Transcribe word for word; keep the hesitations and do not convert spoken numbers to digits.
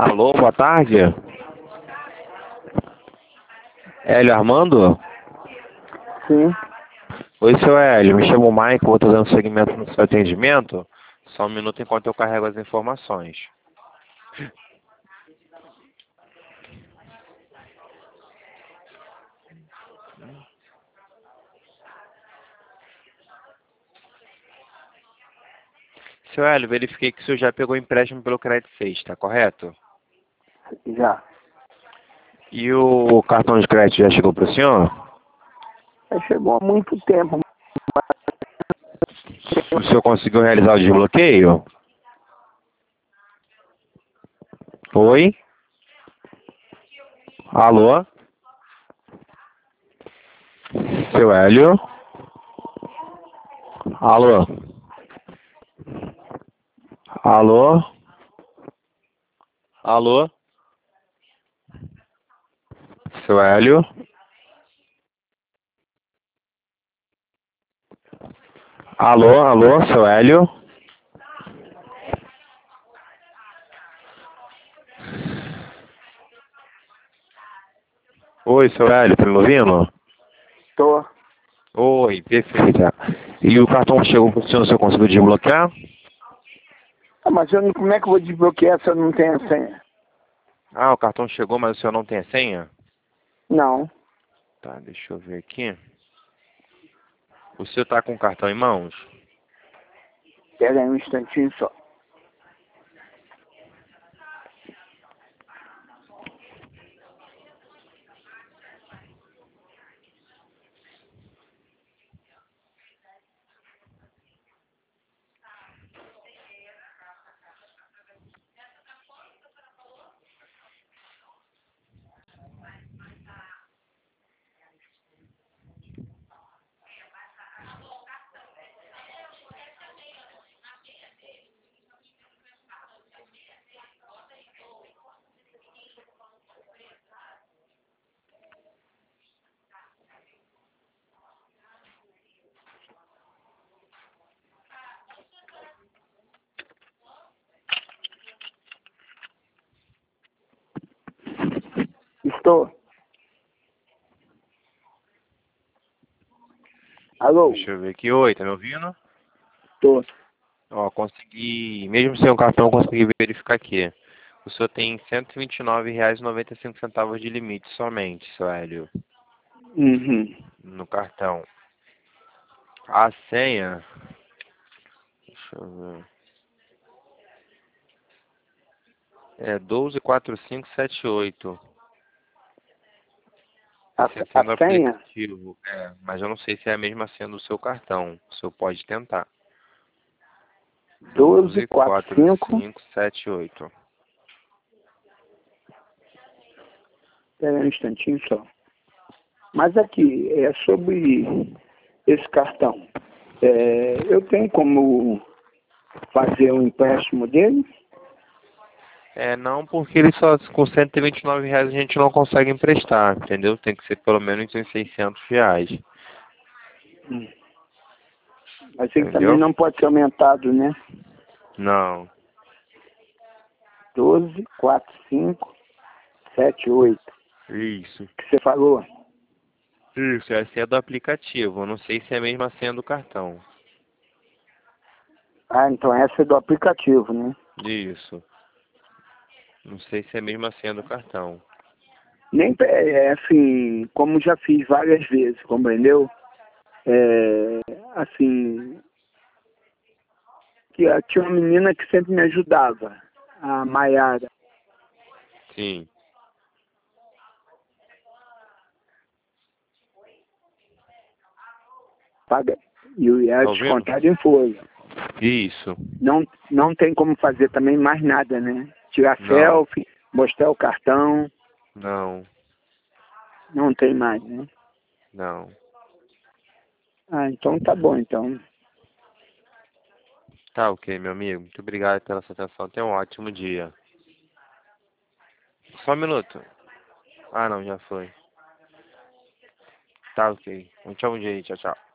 Alô, boa tarde. Hélio Armando? Sim. Oi, seu Hélio. Me chamo Michael, estou dando seguimento no seu atendimento. Só um minuto enquanto eu carrego as informações. Seu Hélio, verifiquei que o senhor já pegou empréstimo pelo Credit Suisse, tá correto? Já. E o cartão de crédito já chegou para o senhor? Já chegou há muito tempo. O senhor conseguiu realizar o desbloqueio? Oi? Alô? Seu Hélio? Alô? Alô? Alô? Seu Hélio? Alô, alô, seu Hélio? Oi, seu Hélio, tá me ouvindo? Tô. Oi, perfeita. E o cartão chegou pro senhor, o senhor conseguiu desbloquear? Ah, mas eu não, como é que eu vou desbloquear se eu não tenho a senha? Ah, o cartão chegou, mas o senhor não tem a senha? Não. Tá, deixa eu ver aqui. O senhor tá com o cartão em mãos? Pera aí um instantinho só. Estou. Alô? Deixa eu ver aqui. Oi, tá me ouvindo? Tô. Ó, consegui, mesmo sem o cartão, consegui verificar aqui. O senhor tem cento e vinte e nove reais e noventa e cinco centavos de limite somente, seu Hélio, Uhum. no cartão. A senha, deixa eu ver, é doze quatro cinco sete oito. A, Esse é sendo a senha? aplicativo, é, mas eu não sei se é a mesma senha do seu cartão. O senhor pode tentar. doze, doze quatro, quatro cinco. cinco sete oito. Pera aí um instantinho só. Mas aqui, é sobre esse cartão. É, eu tenho como fazer um empréstimo dele? É, não, porque ele só com cento e vinte e nove reais a gente não consegue emprestar, entendeu? Tem que ser pelo menos uns seiscentos reais, Hum. Mas ele também entendeu? não pode ser aumentado, né? Não, doze, quatro, cinco, sete, oito. isso. Que você falou? Isso, essa é do aplicativo. Eu não sei se é a mesma senha do cartão. Ah, então essa é do aplicativo, né? Isso. Não sei se é a mesma senha do cartão. Nem é assim, como já fiz várias vezes, compreendeu? É, assim, que ah, tinha uma menina que sempre me ajudava, a Maiara. Sim. Paga, e eu ia Tá ouvindo? descontar em folha. Isso. Não, não tem como fazer também mais nada, né? Tirar Não. selfie, mostrar o cartão, Não. não tem mais, né? Não. Ah, então tá bom, então. Tá ok, meu amigo. Muito obrigado pela sua atenção. Tenha um ótimo dia. Só um minuto. Ah, não, já foi. Tá ok. Um tchau, um dia aí. Tchau, tchau.